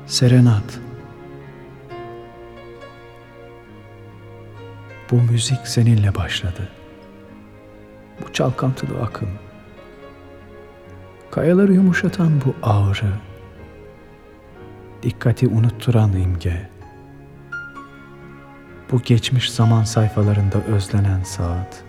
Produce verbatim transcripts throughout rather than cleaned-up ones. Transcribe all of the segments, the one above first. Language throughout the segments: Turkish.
Serenat. Bu müzik seninle başladı. Bu çalkantılı akım. Kayaları yumuşatan bu ağrı. Dikkati unutturan imge. Bu geçmiş zaman sayfalarında özlenen saat.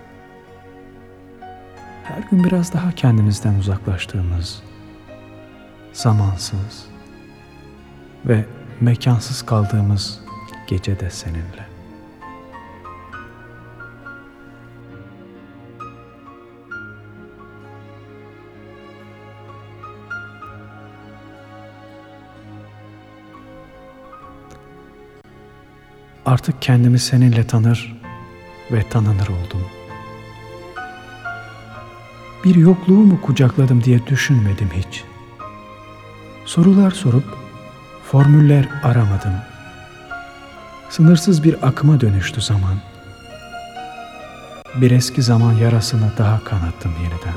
Her gün biraz daha kendimizden uzaklaştığımız, zamansız ve mekansız kaldığımız gecede seninle. Artık kendimi seninle tanır ve tanınır oldum. Bir yokluğu mu kucakladım diye düşünmedim hiç. Sorular sorup formüller aramadım. Sınırsız bir akıma dönüştü zaman. Bir eski zaman yarasını daha kanattım yeniden.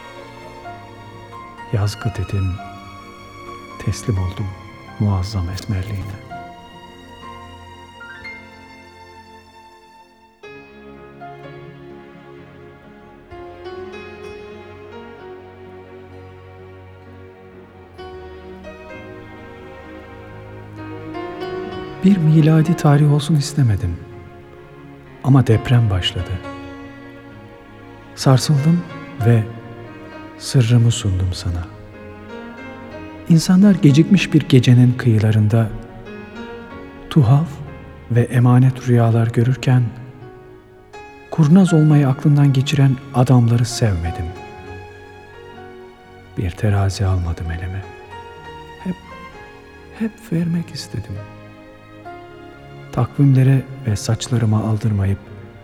Yazgı dedim, teslim oldum muazzam esmerliğine. Bir miladi tarih olsun istemedim. Ama deprem başladı. Sarsıldım ve sırrımı sundum sana. İnsanlar gecikmiş bir gecenin kıyılarında tuhaf ve emanet rüyalar görürken kurnaz olmayı aklından geçiren adamları sevmedim. Bir terazi almadım elime. Hep, hep vermek istedim. Takvimlere ve saçlarıma aldırmayıp,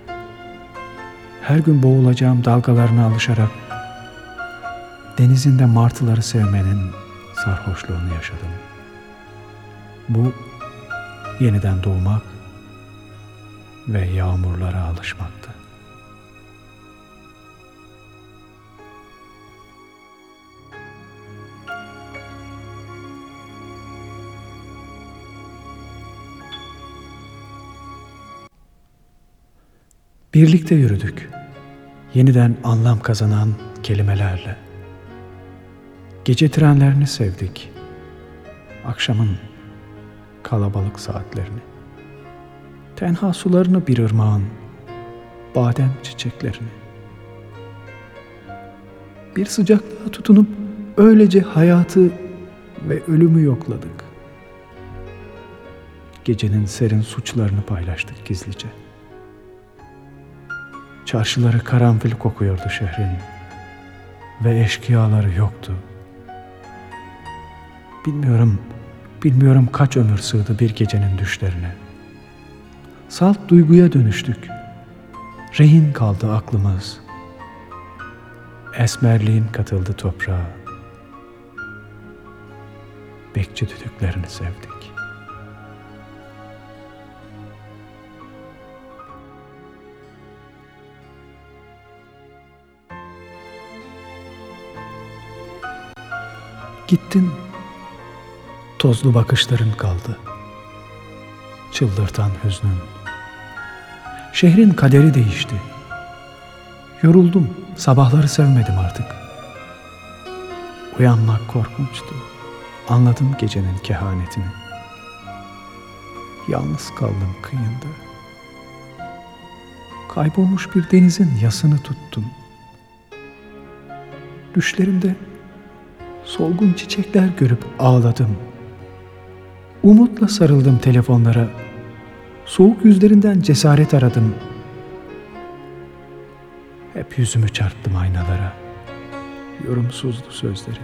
her gün boğulacağım dalgalarına alışarak, denizinde martıları sevmenin sarhoşluğunu yaşadım. Bu, yeniden doğmak ve yağmurlara alışmaktı. Birlikte yürüdük, yeniden anlam kazanan kelimelerle. Gece trenlerini sevdik, akşamın kalabalık saatlerini. Tenha sularını bir ırmağın, badem çiçeklerini. Bir sıcaklığa tutunup öylece hayatı ve ölümü yokladık. Gecenin serin suçlarını paylaştık gizlice. Çarşıları karanfil kokuyordu şehrin ve eşkıyaları yoktu. Bilmiyorum, bilmiyorum kaç ömür sığdı bir gecenin düşlerine. Salt duyguya dönüştük. Rehin kaldı aklımız. Esmerliğin katıldı toprağa. Bekçi düdüklerini sevdik. Gittin, tozlu bakışların kaldı, çıldırtan hüznün. Şehrin kaderi değişti. Yoruldum, sabahları sevmedim artık. Uyanmak korkunçtu, anladım gecenin kehanetini. Yalnız kaldım kıyında. Kaybolmuş bir denizin yasını tuttum. Düşlerimde solgun çiçekler görüp ağladım. Umutla sarıldım telefonlara. Soğuk yüzlerinden cesaret aradım. Hep yüzümü çarptım aynalara. Yorumsuzdu sözleri.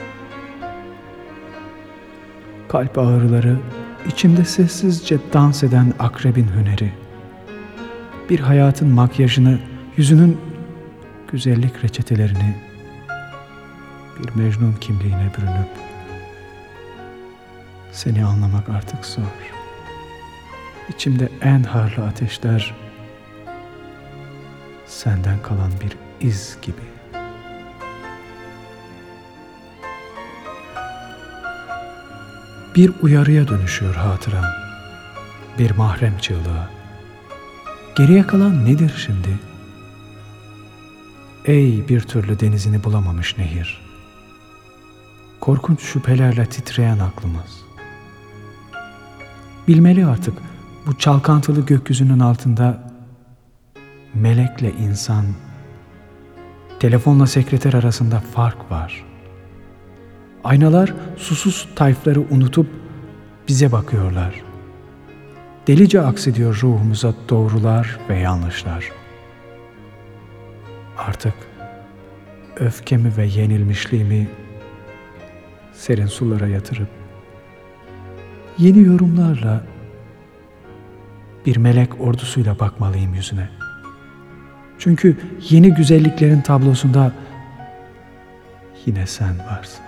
Kalp ağrıları, içimde sessizce dans eden akrebin hüneri. Bir hayatın makyajını, yüzünün güzellik reçetelerini, bir Mecnun kimliğine bürünüp, seni anlamak artık zor. İçimde en harlı ateşler, senden kalan bir iz gibi. Bir uyarıya dönüşüyor hatıram, bir mahrem çığlığa. Geriye kalan nedir şimdi? Ey bir türlü denizini bulamamış nehir, korkunç şüphelerle titreyen aklımız. Bilmeli artık bu çalkantılı gökyüzünün altında melekle insan, telefonla sekreter arasında fark var. Aynalar susuz tayfları unutup bize bakıyorlar. Delice aksediyor ruhumuza doğrular ve yanlışlar. Artık öfkemi ve yenilmişliğimi serin sulara yatırıp yeni yorumlarla bir melek ordusuyla bakmalıyım yüzüne. Çünkü yeni güzelliklerin tablosunda yine sen varsın.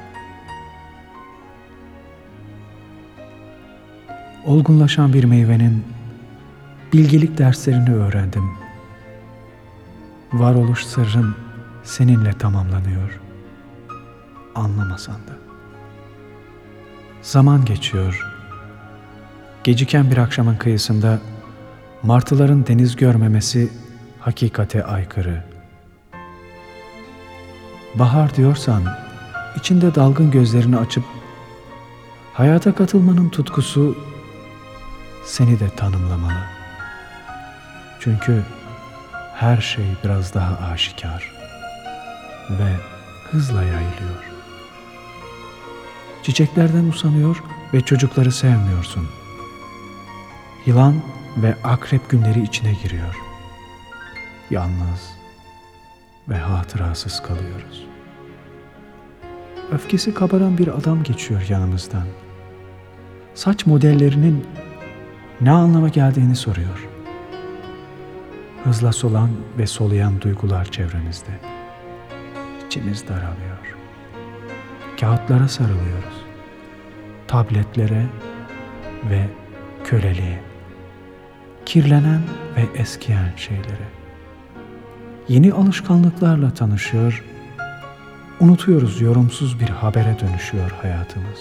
Olgunlaşan bir meyvenin bilgelik derslerini öğrendim. Varoluş sırrım seninle tamamlanıyor, anlamasan da. Zaman geçiyor. Geciken bir akşamın kıyısında martıların deniz görmemesi hakikate aykırı. Bahar diyorsan içinde dalgın gözlerini açıp hayata katılmanın tutkusu seni de tanımlamalı. Çünkü her şey biraz daha aşikar ve hızla yayılıyor. Çiçeklerden usanıyor ve çocukları sevmiyorsun. Yılan ve akrep günleri içine giriyor. Yalnız ve hatırasız kalıyoruz. Öfkesi kabaran bir adam geçiyor yanımızdan. Saç modellerinin ne anlama geldiğini soruyor. Hızla solan ve soluyan duygular çevremizde. İçimiz daralıyor. Kağıtlara sarılıyoruz. Tabletlere ve köleliğe. Kirlenen ve eskiyen şeylere. Yeni alışkanlıklarla tanışıyor, unutuyoruz, yorumsuz bir habere dönüşüyor hayatımız.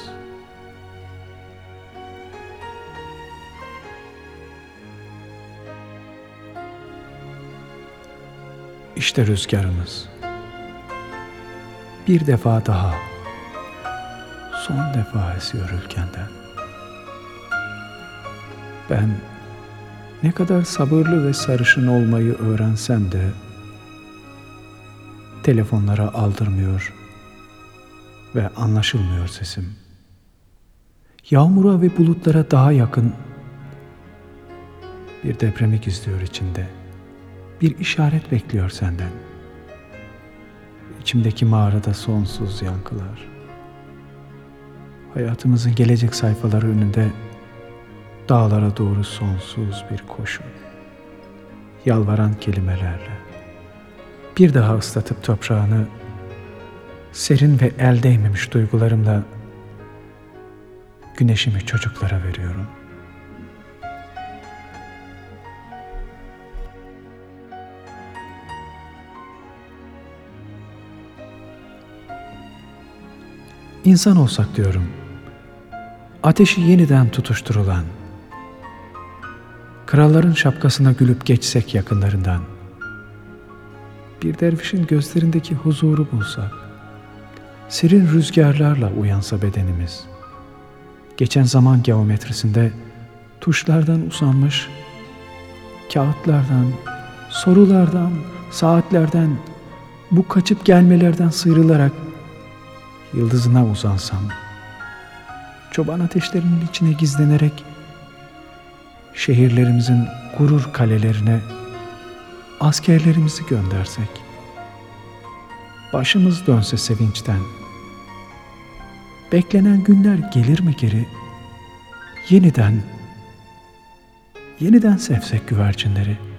İşte rüzgarımız. Bir defa daha, son defa esiyor ülkenden. Ben ne kadar sabırlı ve sarışın olmayı öğrensem de telefonlara aldırmıyor ve anlaşılmıyor sesim. Yağmura ve bulutlara daha yakın bir depremi gizliyor içinde. Bir işaret bekliyor senden. İçimdeki mağarada sonsuz yankılar. Hayatımızın gelecek sayfaları önünde dağlara doğru sonsuz bir koşu. Yalvaran kelimelerle. Bir daha ıslatıp toprağını serin ve el değmemiş duygularımla güneşimi çocuklara veriyorum. İnsan olsak diyorum, ateşi yeniden tutuşturulan, kralların şapkasına gülüp geçsek yakınlarından, bir dervişin gözlerindeki huzuru bulsak, serin rüzgarlarla uyansa bedenimiz, geçen zaman geometrisinde tuşlardan usanmış, kağıtlardan, sorulardan, saatlerden, bu kaçıp gelmelerden sıyrılarak yıldızına uzansam, çoban ateşlerinin içine gizlenerek şehirlerimizin gurur kalelerine askerlerimizi göndersek, başımız dönse sevinçten, beklenen günler gelir mi geri, yeniden, yeniden sevsek güvercinleri,